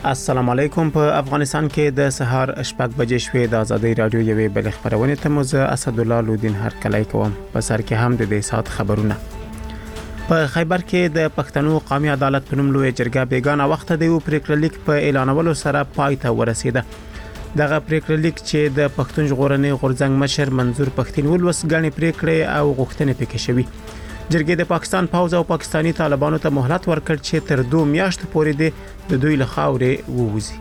السلام علیکم. په افغانستان کې د سهار شپږ بجې شوې. د ازادي رادیو یوې بل خبرونه ته موزه اسد الله لودین هر کله کوم. په سر کې هم د دې سات خبرونه. په خیبر کې د پښتنو قومي عدالت په نوم لوی جرګه بیگانه وخت د یو پریکړه لیک په اعلانولو سره پای ته ورسیده. دغه پریکړه لیک چې د پښتون ژغورنې غورځنګ مشر منظور پښتين ولوس غني پریکړه او غوښتنې پکې شوي. جرګې د پاکستان پوز او پاکستانی طالبانو ته مهلت ورکړ چې تر 2 میاشتو پورې د دوی له خاورې ووځي.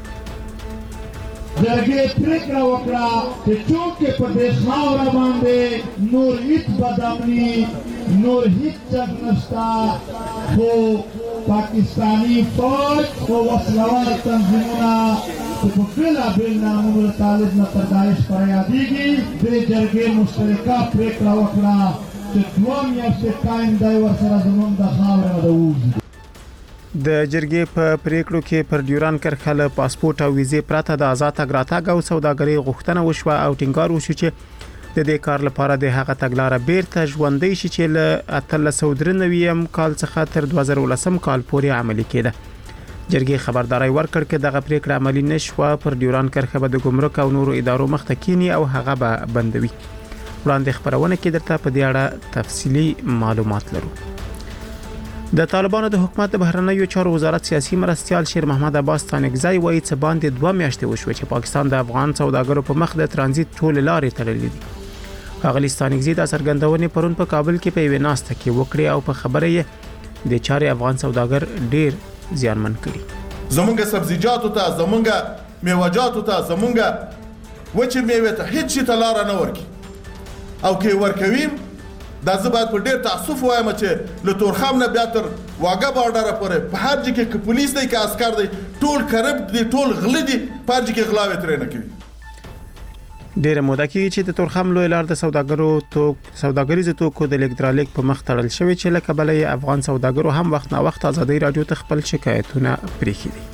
جرګې پریکړه وکړه چې څوک په دې خاور باندې نور هیڅ بدامني نور هیڅ څه نشته خو پاکستانی فوج او وسلوال تنظیمونه په بلا بل نامونو طالب نه تدایش پریاديږي. د جرګې مشترکه پریکړه وکړه چې 2 میاشتې ټایم دی ورسره زموږ د خاورې نه ووځي. د جرګې په پریکړو کې پر ډیوران کرښه له پاسپورت او ویزې پرته د آزاد تګ راتګ او سوداګرۍ غوښتنه وشوه او ټینګار وشو چې د دې کار لپاره د هغه تګلارې بیرته ژوندۍ شي چې له 1393 کال څخه تر 2019 کال پورې عملي کېده. جرګې خبرداري ورکړ چې دغه پریکړه عملي نشوه پر ډیوران کرښه به د ګمرک او نورو ادارو مخ ته کینی او هغه به بندوي. وړاندې خبرونه کې درته په دې اړه تفصيلي معلومات لرو. د طالبانو د حکومت د بهرنیو چارو وزارت سیاسي مرستيال شیر محمد عباس تانکزای وایي چې باندې 2 میاشتې وشو چې پاکستان د افغان سوداګرو په مخ د ترانزیت ټول لارې تړلې دي. هغه تانکزای د څرګندونې پرون په کابل کې په یوه ناسته کې وکړي او په خبره یې د چارې افغان سوداګر ډیر زیانمن کړي. زمونږ سبزیجاتو ته زمونږ میوه‌جاتو ته زمونږ وچې میوه ته هیڅ شي ته لار نه ورکي او کې ورکویم. دا زه باید په ډیر تاسف وایم چې له تورخم نه بیا تر واګه بارډر پورې په هر ځای کې پولیس دی کې عسكر دی ټول کرپټ دي ټول غلي دي په هر ځای کې غلاوي ترې نه کوي. ډیر موده کې چې د تورخم لوی لار د سوداګریزو توکو د الکترولیک په مخ تړل شوی چې لکه بلې افغان سوداګرو هم وخت نه وخت ازادي رادیو ته خپل شکایتونه پریښي دي.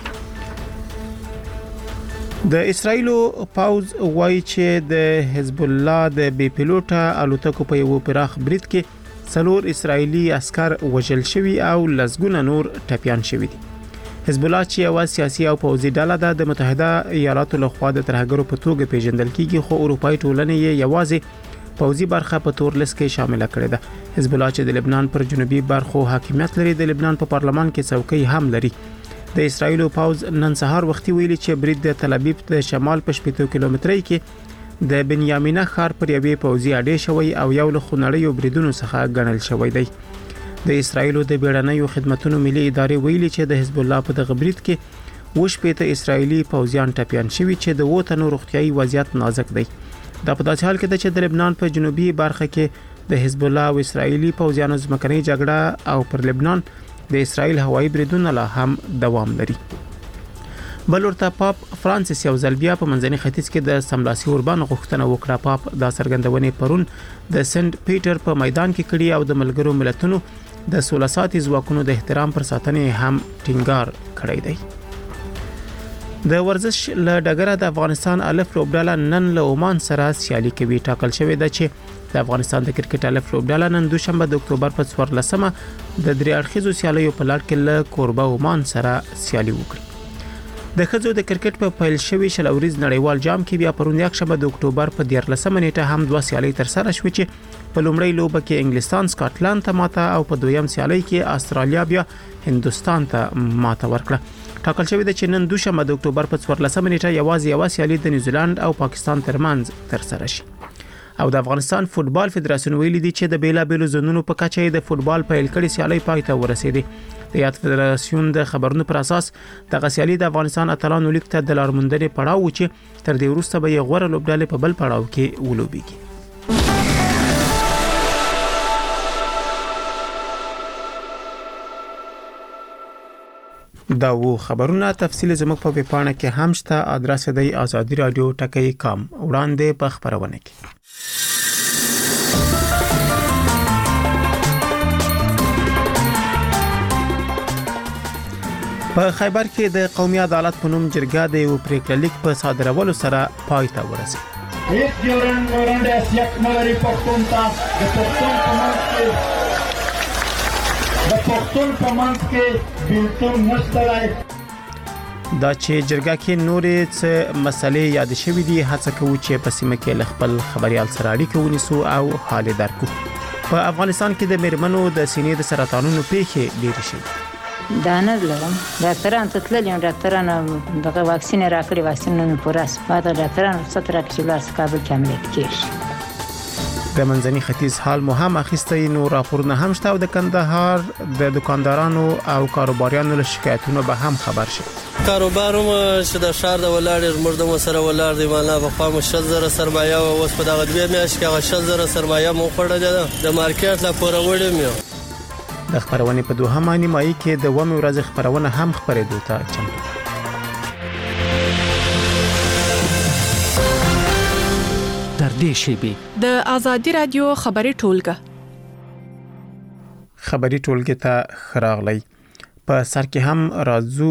د اسرایل پاوز وایي چې د حزب الله د بي پيلوټه الوتکو په یو پراخ برید کې 4 اسرایلی عسكر وژل شوي او لسګونه نور ټپيان شوي دي. حزب الله چې یو سیاسي او پوځي ډله د متحده ایالاتو له خوا د ترهګرو په توګه پیژندل کیږي خو اروپאי ټولنې یې یوازې پوځي برخه په تور لیست کې شامل کړې ده. حزب الله چې د لبنان پر جنوبي برخو حاکمیت لري د لبنان په پارلمان کې څوکۍ هم لري. د اسرایل پاوز نن سهار وختي ویلي چې برید د تل ابیب د شمال په 70 کیلومترۍ کې د بنیامینه ښار پر یوې پوځي اډې شوی او یو له خنړیو بریدونو څخه ګڼل شوی دی. د اسرایل د بیړنیو خدماتو ملي ادارې ویلي چې د حزب الله په دغه برید کې وشپېته اسرایلی پوځیان ټپيان شوي چې د وټنو روغتيایي وضعیت نازک دی. دا په داسې حال کې ده چې د لبنان په جنوبي برخه کې د حزب الله او اسرایلی پوځیانو ځمکنۍ جګړه او پر لبنان د اسرایل هوایي بریدونه لا هم دوام لري. بل ورته پاپ فرانسیس یو ځل بیا په منځني ختیځ کې د سملاسي اوربان غوښتنه وکړه. پاپ د څرګندونې پرون د سنت پیټر په میدان کې کړي او د ملګرو ملتونو د 16 ساعتي ځواکونو د احترام پر ساتنې هم ټینګار کړی دی. د ورزش له ډګره د افغانستان الف لوبډاله نن له عمان سره سیالي کوي. ټاکل شوی ده چې د افغانستان د کرکټ الف لوبډاله نن دوشنبه د اکتوبر په 14مه د درې اړخیزو سیالیو په لړ کې له کوربه عمان سره سیالي وکړي. د ښځو د کرکټ په پیل شوی شلوريز نړیوال جام کې بیا پرون یکشنبه د اکتوبر په 14مه نیټه هم 2 سیالۍ تر سره شوې چې په لومړی لوبه کې انګلستان سکاټلند ته ماته او په دویم سیالۍ کې استرالیا بیا هندستان ته ماته ورکړه. ټاکل شوی ده چې نن دوشنبه د اکتوبر په 14مه نیټه یوازې یو سیالي د نیوزیلند او پاکستان ترمنځ تر سره شي. او د افغانستان فوتبال فدراسیون ویلي دی چې د بیلابېلو زونونو په کچه د فوتبال پیل کړي سیالي پای ته ورسېدي. د یاد فدراسیون د خبرونو پر اساس د سیالي د افغانستان اتلانو لیگ ته د لارموندنې پړاو و چې تر دې وروسته به یې غوړه لوبډلې په بل پړاو کې ولوبېږي. دا و خبرونه تفصیل زموږ په ویبپاڼه کې هم شته. ادرس دی azadiradio.com. وړاندې په خبرونه کې په خیبر کې د قومي عدالت په نوم جرګه د یو پریکړه لیک په صادرولو سره پای ته ورسېده. هیڅ ډیورنډ حیثیت نه لري پښتون ته. د پښتون په منځ کې بیلتون نشته دی. دا چې جرګه کې نورې څه مسلې یاد شوې دي هڅه کوو چې په سیمه کې خپل خبريال سره اړیکه ونیسو او حال درکو. په افغانستان کې د میرمنو د سینې د سرطانونو پیښې ډېرې شوې. دا نه لرم ډاکټران ته تللی ډاکټران دغه واکسین راکړي واکسین نه پوراس بعد ډاکټران رخصت راکړي چې لاس کابل کې عملیات کیږي. د منځني ختیځ حال مو هم اخیستی نو راپورونه هم شته او د کندهار د دکاندارانو او کاروباریانو له شکایتونو به هم خبر شي. کاروباروم چې د شهر د ولاړ مرده مو سره ولاړ دی معنا په خامو 60,000 سرمایه او اوس په دغه دوه میاشت کې 60,000 سرمایه مو خړل د مارکیټ لا پورولم یو. د خبرونې په دوهمه نیمایي کې د ومه ورځ خبرونه هم خبرېدو ته چمتو. در دې شیبې د آزادي رادیو خبري ټولګه ته خراغلی په سر کې هم راځو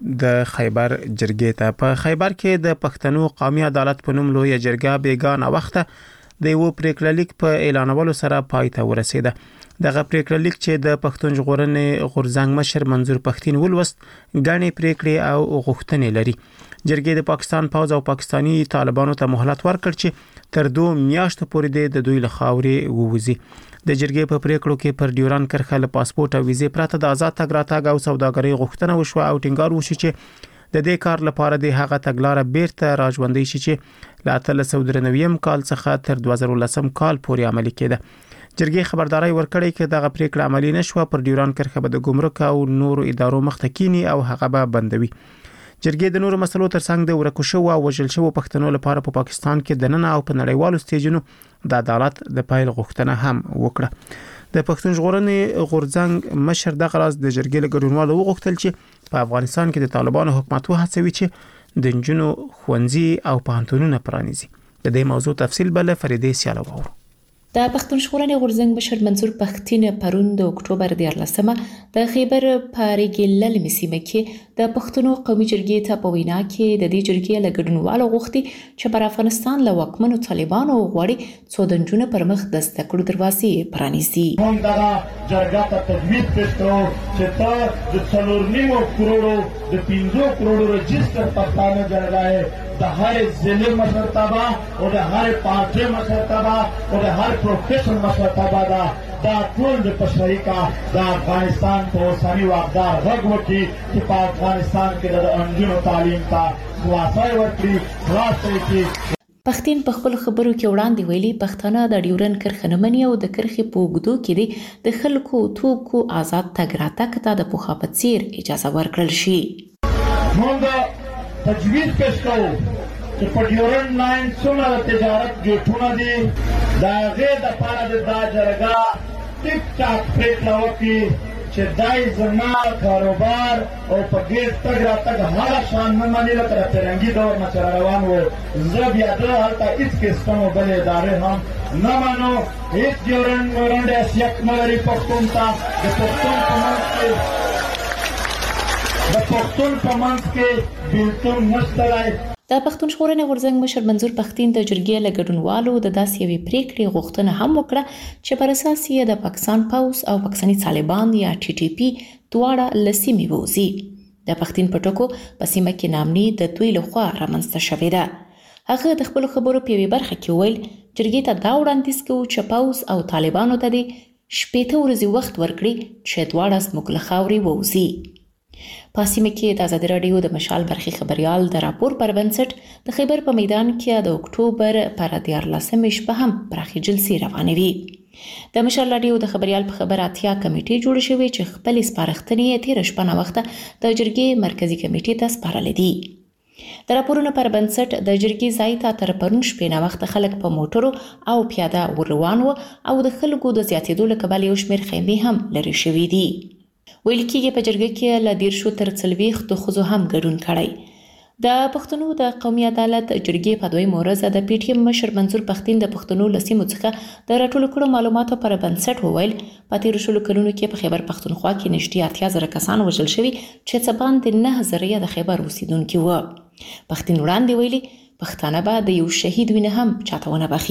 د خیبر جرګې ته. په خیبر کې د پښتنو قومي عدالت په نوم لوی جرګه بیګانه وخته د یو پریکړه لیک په اعلانولو سره پای ته ورسیده. دغه پریکړه لیک چې د پښتون ژغورنې غورځنګ مشر منظور پښتين ولوست غاڼې پریکړې او غوښتنې لري. جرګې د پاکستان پوز او پاکستانی طالبانو ته مهلت ورکړ چې تر 2 میاشتو پورې د دوی له خاورې ووزي. د جرګې په پریکړو کې پر ډیوران کرښه له پاسپورت او ویزې پرته د آزاد تګ راتګ او سوداګرۍ غوښتنه وشو او ټینګار وشو چې د دې کار لپاره د هغه تګلارې بیرته راژوندۍ شي چې له 1993 کال څخه تر 2010 کال پورې عملي کېده. جرګې خبرداري ورکړې چې دغه پریکړه عملي نشوه پر ډیوران کرښه به د ګمرک او نورو ادارو مخته کینی او هغه به بندوي. جرګې د نورو مسلو ترڅنګ د ورکو شو او وژل شو پښتنو لپاره په پاکستان کې د نن او په نړیوالو سټیجونو د عدالت د پایل غوښتنه هم وکړه. د پښتون ژغورنې غورځنګ مشر دغه راز د جرګې له ګډونوالو وغوښتل چې په افغانستان کې د طالبانو حکومت وهڅوي چې د نجونو ښوونځي او پوهنتونونه پرانیزي. د دې موضوع تفصیل بل فریدې سیالو وورو. د پښتون ژغورنې غورځنګ مشر منظور پښتين پرون د اکتوبر 14مه د خیبر پاریګل لمسیمه کې د پښتنو قومي جرګې ته په وینا کې د دې جرګې له ګډونوالو غوښتي چې پر افغانستان له واکمنو طالبانو غواړي څو دنجونه پر مخ د ستکړو دروازې پرانیزي. موږ دا جرګه ته تجویز کړو چې ته د 4.5 کروڑو د 15 کروڑو رجستر پښتانه جرګه د هر ضلع مشرتابه او د هر پارټي مشرتابه او د هر پروفیشن مشرتابه دا ټول د پښتوري کا د افغانستان په اوسنی واقدار غږ وکړي چې په افغانستان کې د انجونو تعلیم ته خلاصي ورکړي خلاصي کې. پښتين په خپل خبرو کې وړاندې ویلي پښتانه د ډیورن کرښه نه مني او د کرښې په اوږدو کې د خلکو توکو آزاد تګ راتګ ته د پوښا په څیر اجازه ورکړل شي. موږ تجویز پیش کوو چې په ډیورن لاین څومره تجارت ګټونه دي دا غیر د پاره د دا جرګه ټیک ټاک پریکړه وکړي چې دای زما کاروبار او په ګیټ تګ راتګ هغه شان نه مني لکه فرنګي دور نه چر روان وو. زه بیا د هلته هیڅ قسم بل ادارې هم نه مانو. هیڅ ډیورن ورنډ اسیک ملري پښتون ته د پښتون په منځ کې بیلتون نشته. د پښتون ژغورنې غورځنګ مشر منظور پښتين د جرګې له ګډونوالو د داسې یوې پریکړې غوښتنه هم وکړه چې پر اساس یې د پاکستان پوز او پاکستاني طالبان یا TTP دواړه لسیمې ووزي. د پښتين په ټکو په سیمه کې نامني د دوی لخوا رامنځته شوې ده. هغه د خپل خبرو په یوې برخه کې ویل جرګې ته دا وړاندیز کوي چې پوز او طالبانو ته د 18 ورځې وخت ورکړي چې دواړه زموږ له خاورې ووزي. په سیمه کې د آزادي رادیو د مشال برخي خبريال د راپور پر بنسټ د خیبر په میدان کې د اکتوبر پر 14مه شپه هم پراخي جلسې روانوي. د مشال رادیو د خبريال په خبر اتیا کمیټې جوړ شوې چې خپل سپارښتنې تیر شپه نه وخته د جرګې مرکزی کمیټې ته سپارل دي. د راپورونو پر بنسټ د جرګې ځای ته تر پرون شپې نه وخته خلک په موټرو او پیاده ور روان وو او د خلکو د زیاتېدو له کبله یو شمېر خیمې هم لري شوې دي. ویل کېږي په جرګه کې له 10 تر 40 د ښځو هم ګډون کړی. د پښتنو د قومي عدالت جرګې په دوی مورزه د PTM مشر منظور پښتين د پښتنو لسیمو څخه د راټولو کړو معلوماتو پر بنسټ وویل په تیر شلو کلونو کې په خیبر پښتونخوا کې نږدې 80,000 کسان وژل شوي چې څه باندې 9,000 د خیبر اوسیدونکي وو. پښتين وړاندې ویلي پښتانه به د یو شهید وینه هم چاته ونه بخي.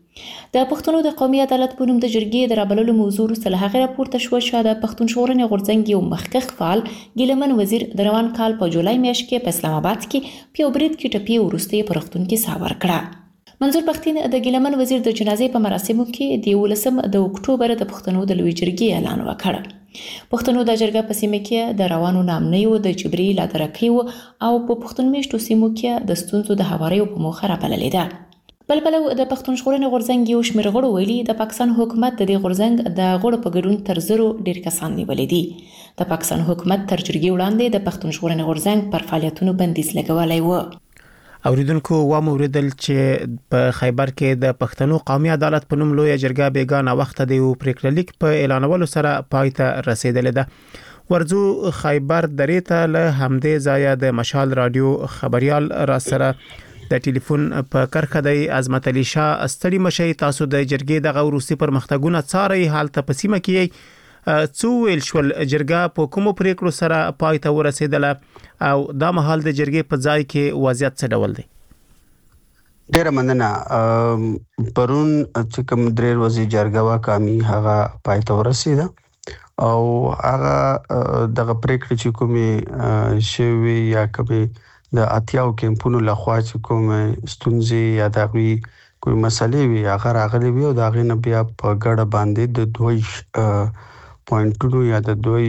د پښتنو د قومي عدالت په نوم د جرګې د رابللو موضوع وروسته له هغې راپورته شوه چې د پښتون ژغورنې غورځنګ یو مخکښ فعال ګیلمن وزیر د روان کال په جولای میاشت کې په اسلام آباد کې په یو برید کې ټپي وروسته یې په روغتون کې ساه ورکړه. منظور پښتين د ګیلمن وزیر د جنازې په مراسمو کې د 19 د اکتوبر د پښتنو د لوی جرګې اعلان وکړ. پښتنو د جرګه په سیمه کې د روانو نامنیو د جبري لادرکیو او په پښتون میشتو سیمو کې د ستونزو د هواریو په موخه راپللې ده. بلبلو د پښتون ژغورنې غورځنګ یو شمېر غړو ویلي د پاکستان حکومت د دې غورځنګ د غړو په ګډون تر زرو ډیر کسان نیولې دي. د پاکستان حکومت تر جرګې وړاندې د پښتون ژغورنې غورځنګ پر فعالیتونو بندیز لګولی و. اوریدونکو وموریدل چې په خیبر کې د پښتنو قومي عدالت په نوم لوی جرګه بیګانه وخت د یو پریکړه لیک په اعلانولو سره پای ته رسیدلې ده. ورځو خیبر درې ته له همدې ځایه د مشال رادیو خبريال را سره د ټلیفون په کرخه د عظمت علي شاه استړي مشي تاسو د جرګې د غوروسي پرمختګونه څاري حالت په سیمه کې څو ویل شول جرګه په کومو پریکړو سره پای ته ورسیدله او دا مهال د جرګې په ځای کې وضعیت څه ډول دی؟ ډیره مننه. پرون چې کوم درې ورځې جرګه واکامي هغه پای ته ورسیده او هغه دغه پریکړې چې کومې شوي یا کومې د اتیاو کمپونو لخوا چې کومې ستونزې یا دغوی کومې مسلې وي هغه راغلي وي او د هغې نه بیا په ګډه باندې د دوی پوینټونو یا د دوی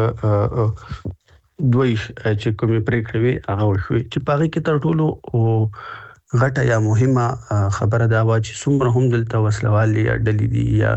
چې کومې پریکړې وي هغه وشوي چې په هغې کې تر ټولو غټه یا مهمه خبره دا وه چې څومره هم دلته وسلوالې یا ډلې دي یا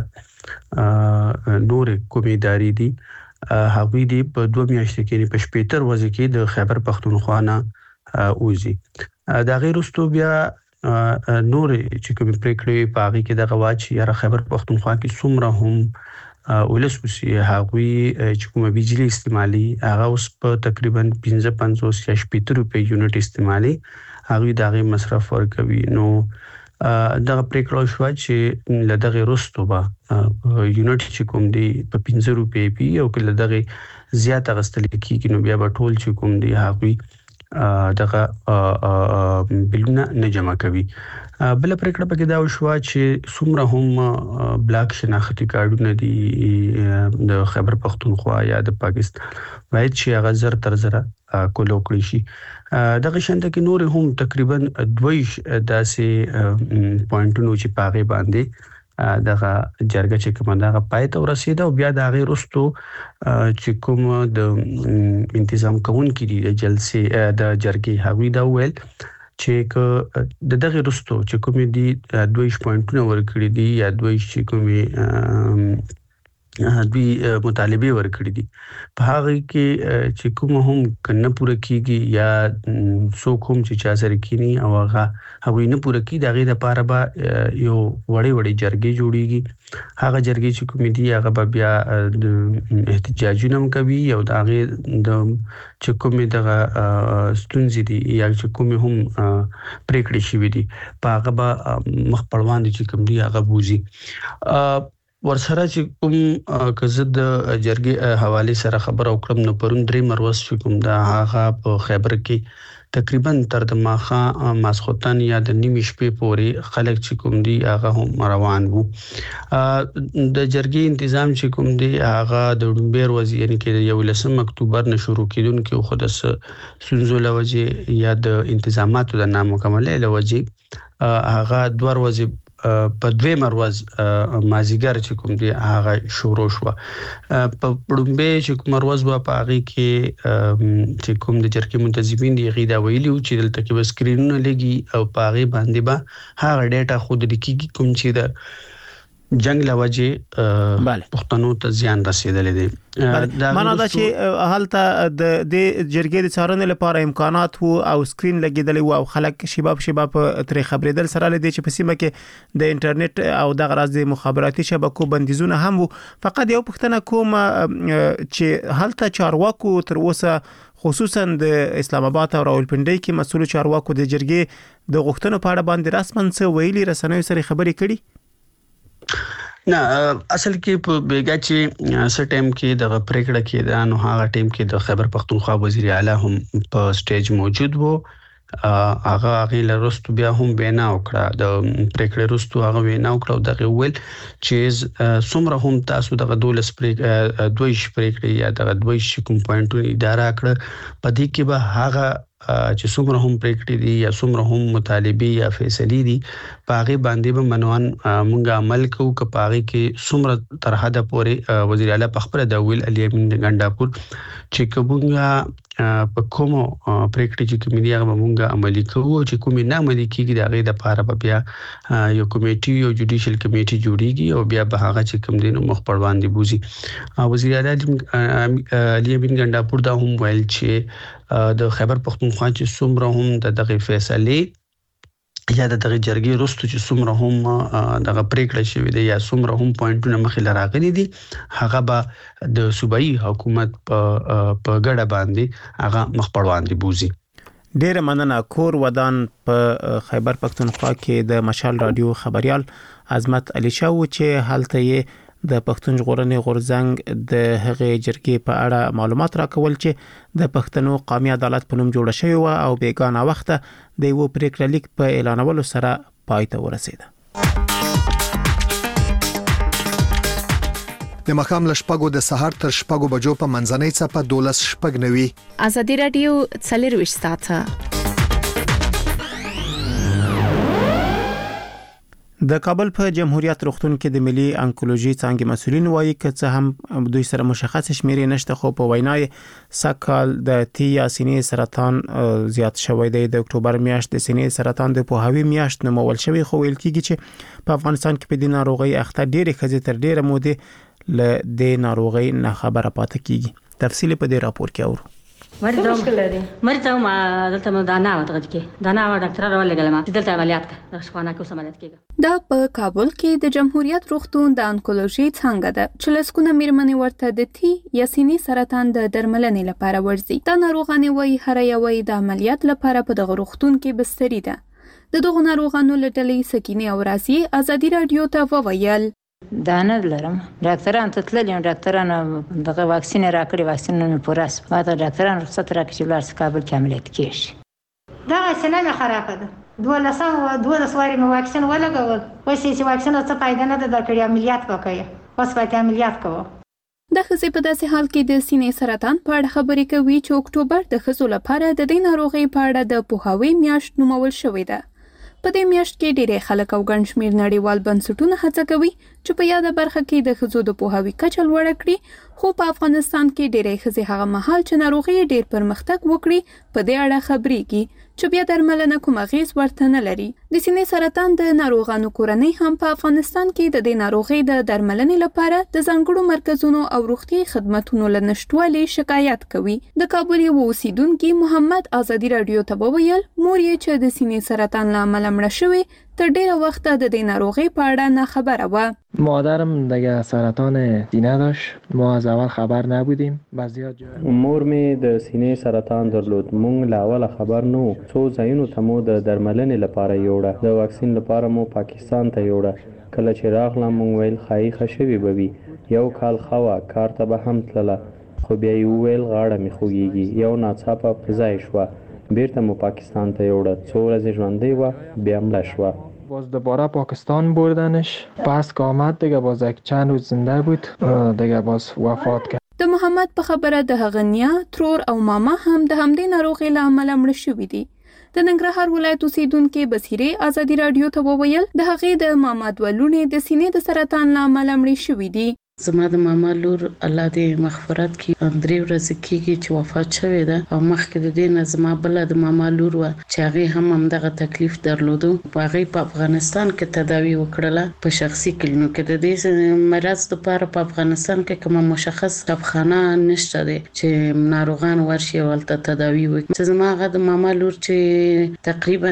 نورې کومې ادارې دي هغوی دي په 2 میاشتې کې په 75 ورځې کې د خیبر پښتونخوا نه وځي. د هغې وروسته بیا نورې چې کومې پریکړې په هغې کې دغه وه چې یاره خیبر پښتونخوا کې څومره هم ولس وسی هغوی چې کومه بجلی استعمالي هغه اوس په تقریبا 55 یا 70 روپۍ یونټ استعمالي هغوی دغه مصرف ورکوي. نو دغه پریکړه شو چې لدغه رستو به یونټ چې کوم دی په 15 روپۍ پی او کله دغه زیات غستل کیږي نو بیا به ټول چې کوم دی هغوی دغه بلونه نه جمع کوي. بل پریکړه پکې دا وشو چې څومره هم بلاک شناختی کارډونه دي د خیبر پښتونخوا یا د پاکستان باید چې هغه زر تر زره کولو کړی شي. دغه شانته کې نور هم تقریبا 2 داسې پوینټونو چې پاغه باندې دغه جرګه چې کومه دغه پای ته ورسیده او بیا د هغې وروستو چې کوم د انتظام کوونکي دي د جلسې د جرګې هغوی دا وویل چې د دغه وروستو چې کومې دي 2 پوینټونه ورکړي دي یا 2 چې کومې دوی مطالبه ورکړي دي په هغه کې چې کوم هم کنه پوره کیږي یا څوک هم چې چا سره کینی او هغه نه پوره کی دغه د پاره به یو وړي جرګې جوړیږي. هغه جرګې چې کوم دي هغه بیا احتجاجونه هم کوي او دغه د چې کوم دغه ستونزې دي یا چې کوم هم پریکړې شوي دي په هغه به مخ پړوان دي چې کوم دي هغه بوزي. ورسره چې کوم کزه د جرګې حواله سره خبر او کړم نو پرون درې مروز چې کوم دا هغه په خیبر کې تقریبا تر د ماخه ماسختن یا د نیمه شپې پورې خلک چې کوم دی هغه هم روان وو. د جرګې تنظیم چې کوم دی هغه د ډومبیر وزیر یعنی کې 11 اکتوبر نه شروع کیدونکو خود سنزول وجه یا د انتظاماتو د نامکملۍ لوجه هغه 2 ورځې په 2 مروز مازیګر چې کوم دی هغه شروع شو. په ډومبه چې کوم مروز وا په هغه کې چې کوم د جرګې منتظمین دی غیدا ویلی چې دلته کې سکرینونه لګي او په هغه باندې به هغه ډیټا خود لیکي کوم چې د جنگ لوجه پښتنو ته زیان رسیدلې دي. معنا دا چې حالت د جرګې د څارنې لپاره امکانات وو او سکرین لګیدلې وو او خلک شباب ترې خبرېدل سره لدی چې په سیمه کې د انټرنیټ او د غراض د مخابراتي شبکو بندیزونه هم وو. فقط یو پښتنه کوم چې حالت چارواکو تر اوسه خصوصا د اسلام آباد او راولپنډي کې مسؤل چارواکو د جرګې د غوښتنو په اړه باندې رسمن څه ویلي رسنیو سره خبرې کړي؟ نه اصل کې په بیګا چې س ټیم کې د پریکړه کې د نو هغه ټیم کې د خیبر پښتونخوا وزیر اعلی هم په سټیج موجود وو هغه لرستو بیا هم وینا وکړه د پریکړې رستو هغه وینا وکړه دغه ویل چې څومره هم تاسو دغه 12 پریکړې یا دغه 12 کوم پوینټونه اداره کړ پدې کې به هغه چې څومره هم پریکړې دي یا څومره هم مطالبه یا فیصلې دي پاغه باندې به منوان مونږه عمل کوو ک پاغه کې څومره تر حد پورې وزیر اعلی په خبره د ویل علي امین ګنداپور چې کومه په کوم پریکړې چې کومې هغه مونږه عملي کوو چې کومې نه عملي کیږي د هغه د لپاره بیا یو کمیټي یو جوډیشل کمیټي جوړیږي او بیا به هغه چې کوم دینو مخ پر باندې بوزي وزیر اعلی علي امین ګنداپور دا هم ویل چې د خیبر پختونخوا چې څومره هم دغه فیصله یا دغه جرګې رستو چې څومره هم دغه پریکړه شوې ده یا څومره هم پوینټونه مخې لراغلي دي هغه به د صوبایي حکومت په ګډه باندې هغه مخ پر باندې بوزي. ډیره مننه. کور ودان په خیبر پختونخوا کې د مشال رادیو خبريال عظمت علي شاه چې حالته یې د پښتون ژغورنې غورځنګ د هغې جرګې په اړه معلومات راکول چې د پښتنو قومي عدالت په نوم جوړ شوی و او بیگانه وخت د یو پریکړه لیک په اعلانولو سره پای ته ورسید. د مخام لشپګو د سحر تر شپګو بجو په منځنۍ څپه 12 شپګ نوي. ازادي رادیو څلرويش ساعته د کابل په جمهوریت روغتون کې د ملي انکولوژي څنګه مسولین وایي چې هم دوی سره مشخص شمیرې نشته خو په وینای سکهال د تیا سینې سرطان زیات شوی دی. د اکتوبر میاشت د سینې سرطان د پوهاوی میاشت نومول شوی خو ویل کیږي چې په افغانستان کې په دې ناروغي اخته ډېرې ښځې تر ډېره موده له دې ناروغي نه خبره پاتې کیږي. تفصیل په دې راپور کې اورو. مرته ما دلته مو دانا ودغه کې دانا و ډاکټر راولګل ما دلته عملیات کا شپانه کو عملیات کېږي. دا په کابل کې د جمهوریت روغتون د انکولوژي څنګه ده چې لسکونه میرمنې ورته د تی یا سینې سرطان د درملنې لپاره ورځي. دا ناروغانه وای هر یوې د عملیات لپاره په دغه روغتون کې بستری ده. د دغه ناروغانو لټلې سکینه او راسي ازادي رادیو ته وویل دانه لرم ډاکټران ته تللی ډاکټران دغه واکسین راکړي واکسین نه پوراس پاته ډاکټران رخصت راکړي چې لار کابل کې عملیات کیږي. دا سینه مې خرابه ده 12 واري مې واکسین ولګول وایي چې واکسین څه فائدہ نه ده درکړي عملیات وکړي اوس باید عملیات کوو. د خزې په داسې حال کې د سینې سرطان په اړه خبرې کوي چې اکتوبر د خزو لپاره د دې ناروغي په اړه د پوهاوی میاشت نومول شوې ده. په دې میاشت کې ډېر خلک او ګڼ شمېر نړیوال بنسټونه هڅه کوي چې په یاده برخه کې د ښځو د پوهاوي کچه لوړه کړي خو په افغانستان کې ډېرې ښځې هغه مهال چې ناروغي ډېر پرمختګ وکړي په دې اړه خبرېږي چې بیا درملنه کوم اغېز ورته نه لري. د سینې سرطان د ناروغانو کورنۍ هم په افغانستان کې د دې ناروغي د درملنې لپاره د ځانګړو مرکزونو او روغتي خدماتو له نشټوالي شکایت کوي. د کابل یو اوسیدونکو محمد ازادي رادیو ته وویل مور یې چې د سینې سرطان له امله مړه شوې تر ډیره وخت د دې ناروغي په اړه نه خبره و. مادرم دیگه سرطان سینه داشت ما از اول خبر نبودیم بعضیات مور می د سینې سرطان درلود مونږ لا اول خبر نو څو ځایونو ته مو د درملنې لپاره یوړه د واکسین لپاره مو پاکستان ته یوړه کله چې راغلم مونږ ویل خای خشوي بوي یو کال خوا کار ته به هم تلله خو بیا یو ویل غاړه می خوږیږي یو ناڅاپه قضای شو بیرته مو پاکستان ته یوړه څو ورځې ژوندۍ و بیا مړه شو. باز دوباره پاکستان بردنش پس که آمد دیگه باز یک چند روز زنده بود دیگه باز وفات کرد. د محمد په خبره د هغه نیا ترور او ماما هم د همدې ناروغۍ له امله مړه شوي دي. د ننګرهار ولایت اوسیدونکو بصیرې ازادي رادیو ته وویل د هغې د ماما دوه لوڼې د سینې د سرطان له امله مړې شوي دي. زما د ماما لور الله دې مغفرت کړي 3 ورځې کېږي چې وفات شوې ده او مخکې د دې نه زما بله د ماما لور وه چې هغې هم همدغه تکلیف درلودو هغې په افغانستان کې تداوي وکړله په شخصي کلینیک کې د دې مرض لپاره په افغانستان کې کومه مشخص دواخانه نشته دی چې ناروغان ورشي او هلته تداوي وکړي. چې زما هغه د ماما لور چې تقریبا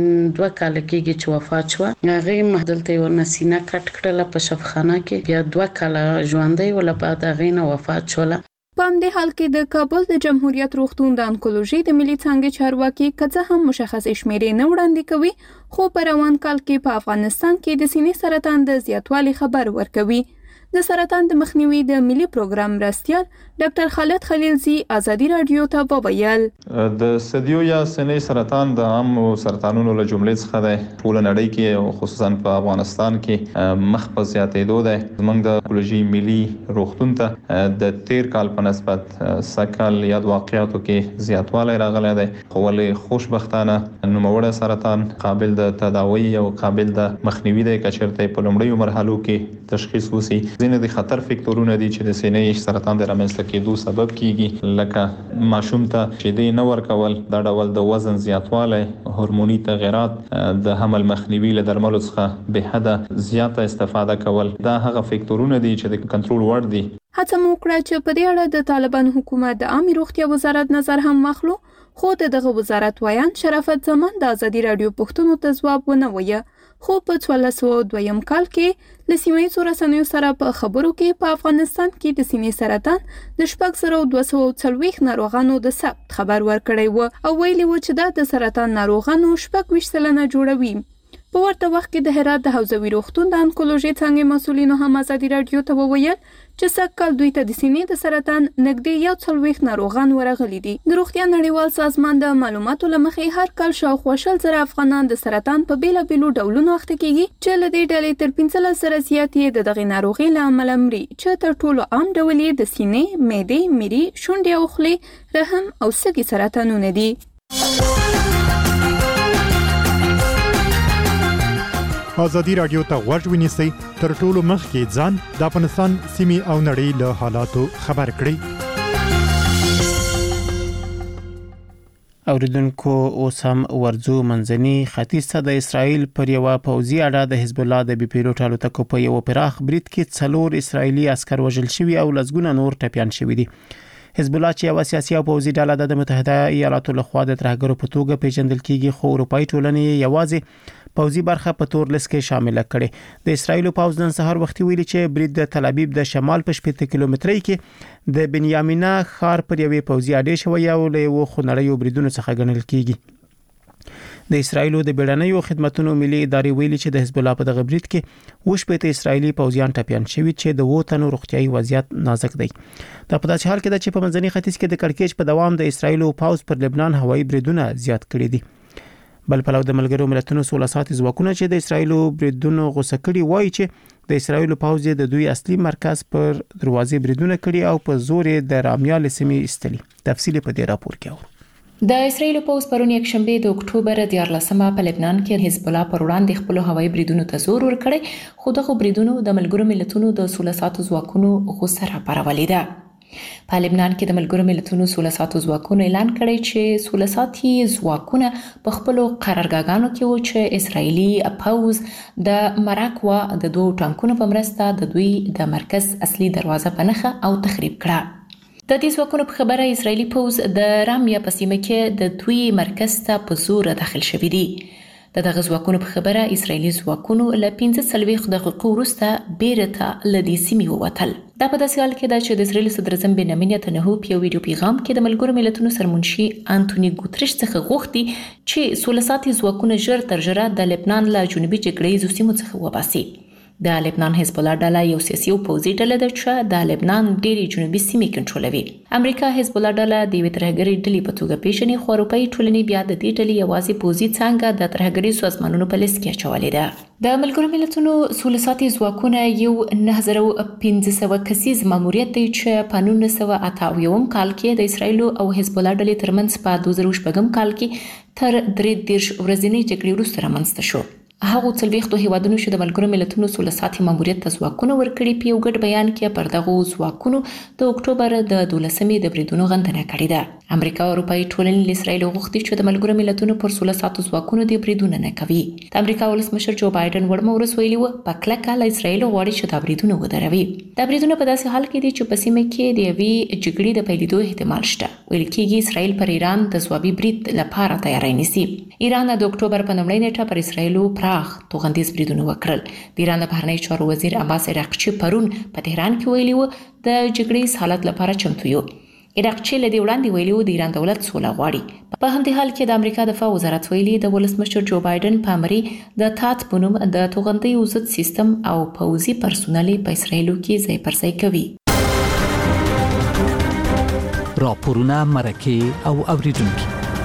2 کاله کېږي چې وفات شوه هغې دلته یو سینه کټ کړله په شفاخانه کې بیا 2 کاله ژوندۍ ولا بعد غینه وفات شوله. په همدې حال کې د کابل د جمهوریت روغتون د انکولوژي د ملي څانګې چارواکي کڅه هم مشخص شمیرې نه وړاندې کوي خو په روان کال کې په افغانستان کې د سینې سرطان د زیاتوالي خبر ورکوي. د سرطان د مخنیوي د ملي پروګرام مرستیال ډاکټر خالد خلیلزی ازادي رادیو ته وویل د ثدیو یا سینې سرطان د عام سرطانونو له جملې څخه دی. ټول نړۍ کې خصوصا په افغانستان کې مخ په زیاتېدو دی. زموږ د اکولوژي ملي روغتون ته د تیر کال په نسبت سکل یا د واقعیاتو کې زیاتوالی راغلی دی. خو ولې خوشبختانه نوموړی سرطان قابل د تداوی او قابل د مخنیوي دی که چېرته په لومړیو مرحلو کې تشخیص وسی. ځینې د خطر فکتورونه دي چې د سینې سرطان د رامنځته کېدو سبب کیږي، لکه ماشوم ته شیدې نه ورکول، دا ډول د وزن زیاتوالی، هورموني تغیرات، د حمل مخنیوي له درملو څخه به حده زیاته استفاده کول. دا هغه فکتورونه دي چې د کنټرول وړ دي. هڅه مو وکړه چې په دې اړه د طالبان حکومت د عامه روغتیا وزارت نظر هم واخلو، خو دغه وزارت وایان شرافت زمان د ازادي رادیو پښتون ته ځواب ونه وایي. خو په 1402 کال کې ل سیمې رسنیو سره په خبرو کې په افغانستان کې د سینې سرطان د 4240 ناروغانو د ثبت خبر ورکړی و او ویلي و چې دا د سرطان ناروغانو 24% جوړوي. په ورته وخت کې د هرات د حوزوي روغتون د انکولوژي څنګه مسولینو هم ازادي رادیو ته وویل چې سږکال دوی ته د سینې د سرطان نږدې 40 ناروغان ورغلي دي. د روغتیا نړیوال سازمان د معلوماتو لمخې هر کال شاوخوا 100,000 افغانان د سرطان په بیلابیلو ډولونو اخته کیږي چې له دې ډلې تر 15 سره زیاتې د دغه ناروغي له امله مري، چې تر ټولو عام ډول یې د سینې، معدې، مری، شونډې او خولې، رحم او سږي سرطانونه دي. ازادي رادیو ته غوږ ونیسئ، تر ټولو مخکې ځان د افغانستان سیمې او نړۍ له حالاتو خبر کړئ. اوریدونکو اوس هم ورځو منځني ختیځ ته د اسرایل پر یو پوځي اډه د حزب الله د بي پیلوټ الوتکو په یو پراخ برید کې 4 اسرایلی عسكر وژل شوي او لسګونه نور ټپيان شوي دي. حزب الله چې یو سیاسي او پوځي ډله د متحده ایالاتو لخوا د ترهګرو په توګه پیژندل کیږي، خو اروپאי ټولنې یوازې پوځي برخه په تور لیست کې شامل کړي. د اسرایل پوځ نن سهار وختي ویلي چې برید د تل ابیب د شمال په 70 کیلومترۍ کې د بنیامینه ښار پر یوې پوځي اډې شوی او له یو خنړیو بریدونو څخه ګڼل کیږي. د اسرایل د بیړنیو خدماتو ملي ادارې ویلي چې د حزب الله په دغه برید کې وشپېته اسرایلی پوځیان ټپيان شوي چې د ووتنو روغتيایي وضعیت نازک دی. دا په داسې حال کې ده چې په منځني ختیځ کې د کړکېچ په دوام د اسرایل پوځ پر لبنان هوایي بریدونه زیات کړي دي. بل پلو د ملګرو ملتونو 16 ساعت ځواکونه چې د اسرایل بریدونو غوسه کړي وایي چې د اسرایل پوځ د دوی اصلي مرکز پر دروازې بریدونه کړي او په زور د رامیال سیمې استلي. تفصیل په دې راپور کې اورو. د اسرایل پوځ پرون یک شنبه د اکتوبر 14 په لبنان کې حزب الله پر وړاندې خپل هوایي بریدونو ته زور ورکړی، خو دغه بریدونو د ملګرو ملتونو د 16 ساعت ځواکونو غوسه راپارولې ده. په لبنان کې د ملګرو ملتونو 16 ساعت ځواکونو اعلان کړی چې 16 ساعتي ځواکونه په خپل قرارګاهانو کې و چې اسرایلی پوځ د مراکوا د دوه ټانکونو په مرسته د دوی د مرکز اصلي دروازه په نخښه او تخریب کړه. د دې ځواکونو په خبره اسرایلی پوځ د رامیا په سیمه کې د دوی مرکز ته په زور داخل شوی دی. دغه ځواکونو په خبره اسرایلی ځواکونو له 15 دقیقو وروسته بیرته له دې سیمې ووتل. دا په داسې حال کې ده چې د اسرایل صدر اعظم بنیامین نتنیاهو په یو ویډیو پیغام کې د ملګرو ملتونو سرمنشي انټونی ګوتریش څخه غوښتي چې 16 ساعتي ځواکونه ژر تر ژره د لبنان له جنوبي جګړې سیمو څخه وباسي. د لبنان حزب الله ډله یو سیاسي او پوځي ډله ده چې د لبنان ډېری جنوبي سیمې کنټرولوي. امریکا حزب الله ډله د یوې ترهګرۍ ډلې په توګه پیژني، خو اروپאי ټولنې بیا د دې ډلې یوازې پوځي څانګه د ترهګرۍ سازمانونو په لیست کې اچولې ده. د ملګرو ملتونو 16 ساعتي ځواکونه یو 9500 کسیز ماموریت دی چې په 1988 کال کې د اسرایل او حزب الله ډلې ترمنځ په 2014 کال کې تر 33 ورځنۍ جګړې وروسته رامنځته شو. هغه 40 هیوادونو چې د ملګرو ملتونو 16 ساعتي ماموریت ته ځواکونه ورکړي په یو ګډ بیان کې پر دغه ځواکونو د اکتوبر د 12مې د بریدونو غندنه کړې ده. امریکا او اروپאי ټولنې له اسرایل غوښتي چې د ملګرو ملتونو پر 16 ساعتو ځواکونو د بریدونه نه کوي. د امریکا ولسمشر جو بایدن ورمه ورسویلی و په کلکه له اسرایل غواړي چې د بریدونو ودروي. د بریدونو په داسې حال کې دي چې په سیمه کې د یوې جګړې د پیلېدو احتمال شته. ویل کېږي اسرایل پر ایران د ځوابي برید لپاره تیاری نیسي. ایران د اکتوبر په 9 نیټه پر اسرایل پراخ توغندیز بریدونه وکړل. د ایران بهرنی چارو وزیر عباس عراقچی پرون په تهران کې ویلي و د جګړې حالت لپاره چمتو یو. عراقچی له دې وړاندې ویلي و د ایران دولت سوله غواړي. په همدې حال کې د امریکا دفاع وزارت ویلي د ولسمشر جو بایدن په امر د تات بنوم د توغندۍ ضد سیستم او پوځي پرسونل په اسرائیل کې ځای پر ځای کوي. راپورونه مرکه او اوریدونکو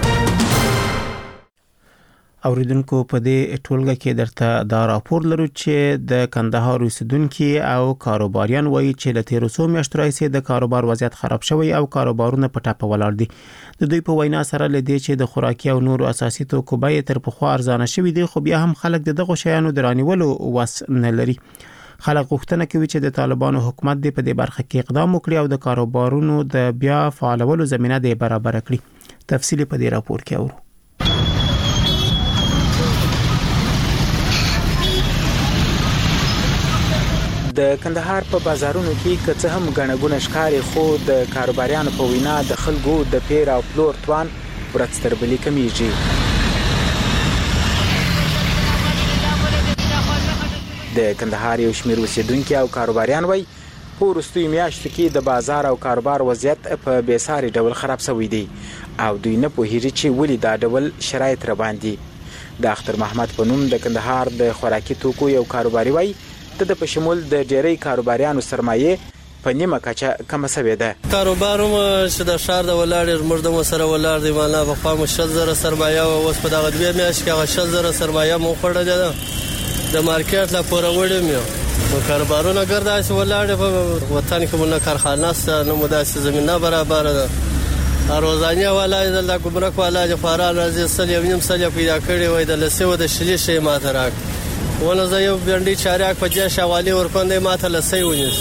په دې ټولګه کې درته دا راپور لرو چې د کندهار اوسیدونکو او کاروباریان وایي چې له تیرو څو میاشتو راهیسې د کاروبار وضعیت خراب شوی او کاروبارونه په ټاپه ولاړ دي. د دوی په وینا سره لدې چې د خوراکي او نورو اساسي توکو بیې تر پخوا ارزانه شوي دي، خو بیا هم خلک دغه شیانو د رانیولو وس نه لري. خلک غوښتنه کوي چې د طالبانو حکومت د په دې برخه کې اقدام وکړي او د کاروبارونو د بیا فعالولو زمينه د برابر کړي. تفصیل په دې راپور کې اورو. د کندهار په بازارونو کې که څه هم غنغونه ښکاري، خو د کاروباریانو په وینا د خلکو د پیر او پلور توان ورځ تر بلې کمیږي. د کندهار یو شمېر اوسیدونکو او کاروباریان وایي په وروستیو میاشتو کې د بازار او کاروبار وضعیت په بېساري ډول خراب شوی دی او دوی نه پوهیږي چې ولې دا ډول شرایط را باندې. د اختر محمد په نوم د کندهار د خوراکي توکو یو کاروباري وایي د په شمول د ډېری کاروباریانو سرمایه په نیمه کچه کم شوې ده. کاروباروم چې د شهر د ولاړ مرده مو سره ولاړ دی، مالا په خوا مشل زره سرمایه او اوس په دغه دوه میاشت کې هغه شل زره سرمایه مو خړل ده د مارکیټ لا پورا وړم یو په کاروبارونه ګرځا چې ولاړ په وطن کې مونږه کارخانه سره نو مداسه زمينه برابر ده. روزانه ولای د ګمرک ولای فارال راځي سل یم سل پیدا کړی وای د لسه د شلی شي ماته راک ونه زه یو بنډي چارياک په جې شوالي ورکوندې ماته لسه ونیس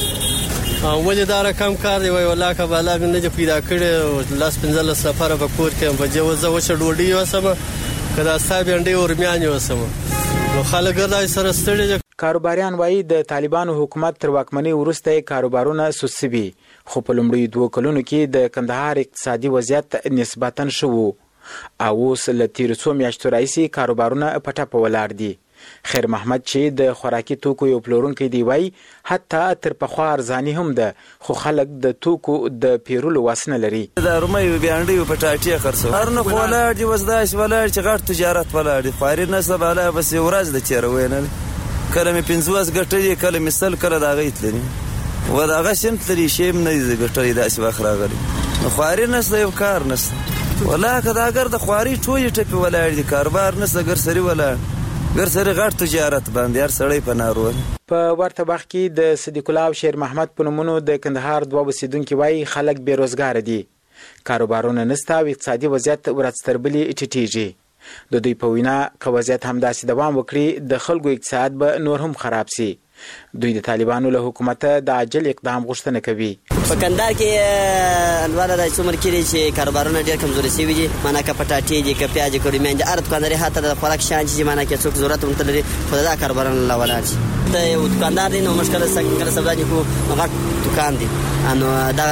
ولې دا رقم کار دی وای ولا کا بالا نه پیدا کړی لاس 15 سفر په کور کې په جې وځه وشه ډوډۍ وسمه کدا صاحب بنډي ورمیان وسمه نو خلک ګرځي سره ستړي. کاروباریان وایي د طالبانو حکومت تر واکمنۍ وروسته کاروبارونه سوسوي، خو په لومړیو 2 کلونو کې د کندهار اقتصادي وضعیت نسبتاً ښه و او اوس له تیرو څو میاشتو راهیسې کاروبارونه په ټاپه ولاړ دي. خیر محمد چې د خوراکي توکو یو پلورونکی دی وایي حتی تر پخوا ارزاني هم ده، خو خلک د توکو د پیرولو وس نه لري. د رومي بیانډي په ټاټي خرڅو هر نه ولاړ دی وزداش ولاړ چې غټ تجارت ولاړ دی فاریر نه سباله بس ورځ د چیرې وینل کله مې 15 غټي کله مثال کړه دا غیت لري و دا غشم تللی شیم نه دی غټي داسې واخره غري نو خواري نه یو کار نشته ولا کدا اگر د خواري ټوي ټپي ولاړ دی کاروبار نه سګر سری ولاړ ګرځري غټ تجارت باندې هر سړی په نارول. په ورته وخت کې د صدیق الله او شیر محمد په نومونو د کندهار دوه اوسیدونکو وایي خلک بیروزګار دي، کاروبارونه نشته او اقتصادي وضعیت ورځ تر بلې ټیټیږي. د دوی په وینا که وضعیت همداسې دوام وکړي د خلکو اقتصاد به نور هم خراب شي. دوی د طالبانو له حکومت د عاجل اقدام غوښتنه کوي. په کندهار کې انواله د څومره کې چې کاروبارونه ډېر کمزوري شوي دي، معنا که پټاټي دي که پیاز کړي مې د ارت کانداري حتی د خوراک شان چې معنا کې څوک ضرورت ونته لري خو دا کاروبارونه لا ولاړ شي. ته یو دکاندار دی نو مشکل څنګه سودا دي کو غټ دکان دي انو دا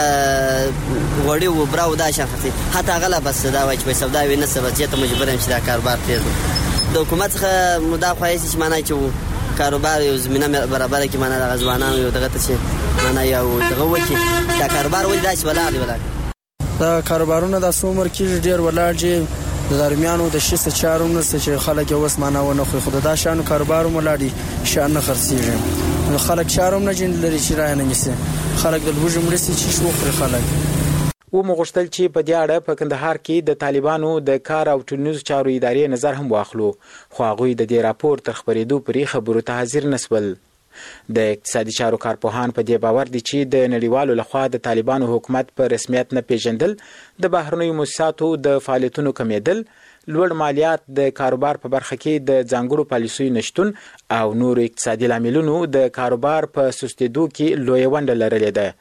وړي و براو دا شخصي حتی غلا بس دا وای چې سودا ویني سبا چې ته مجبور یم چې دا کاروبار پیل د حکومت څخه مداخله هیڅ معنا چې کاروبار یو زمينه برابر کې معنا د غزوانانو یو دغه څه معنا یو دغه وکی دا کاروبار ولې داسې ولاړ دا کاروبارونه د څومره کې ډیر ولاړ چې د درمیانو د شیسه چارونو چې خلک اوس معنا ونه خو خود دا شانو کاروبار ملاړي شان نه خرڅيږي نو خلک چاروم نه جن لري چې راي نه نیسي خلک د لوجو مرسي چې شو خوري خلک و مغشتل چې په دې اړه په کندهار کې د طالبانو د کار او ټولنیزو چارو ادارې نظر هم واخلو، خو هغه د دې راپور تر خبرېدو پرې خبرو ته حاضر نسول. د اقتصادي چارو کارپوهان په دې باور دي چې د نړیوالو لخوا د طالبانو حکومت په رسمیت نه پیژندل، د بهرنیو مؤسساتو د فعالیتونو کمیدل، لوړ مالیات، د کاروبار په برخه کې د ځانګړو پالیسیو نشتون او نور اقتصادي لاملونو د کاروبار په سستېدو کې لوی ونډه لرلې ده.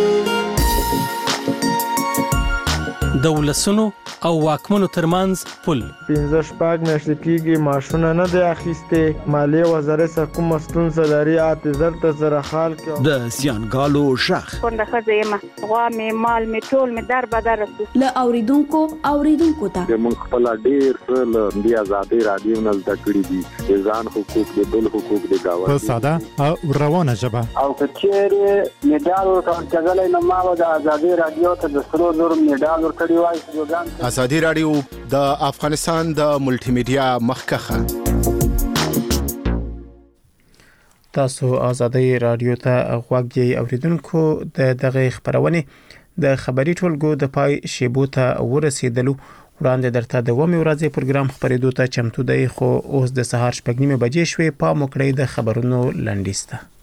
د ولسونو او واکمنو ترمنځ پل 15 میاشتې کېږي معاشونه نه دی اخیستې، مالیې وزارت څخه کوم ستونزه لري اعتذار ته سره حال کې د زیانګالو شخ څنګه ښځه یم غوا مې مال مې ټول مې در بدر له اوریدونکو ته موږ خپل ډیر څه له دې ازادي رادیو نه زده کړی دي، ځان حقوق دي، بل حقوق دي گاوه په ساده او روانه ژبه او کچېره میډال ورکړل کېدل نو ما د ازادي رادیو ته د سرو زر میډال ورکړی وای. ازادي رادیو د افغانستان د ملټي میډیا مخکخه. تاسو ازادي رادیو ته غوږ دی اوریدونکو. د دغه خبرونه د خبري ټولګو د پای شیبو ته ورسېدلو. وړاندې درته د ومه ورځې پروګرام خبرېدو ته چمتو دی، خو اوس د سهار 8:30 بجې شوې. په موکړې د خبرونو لنډیسته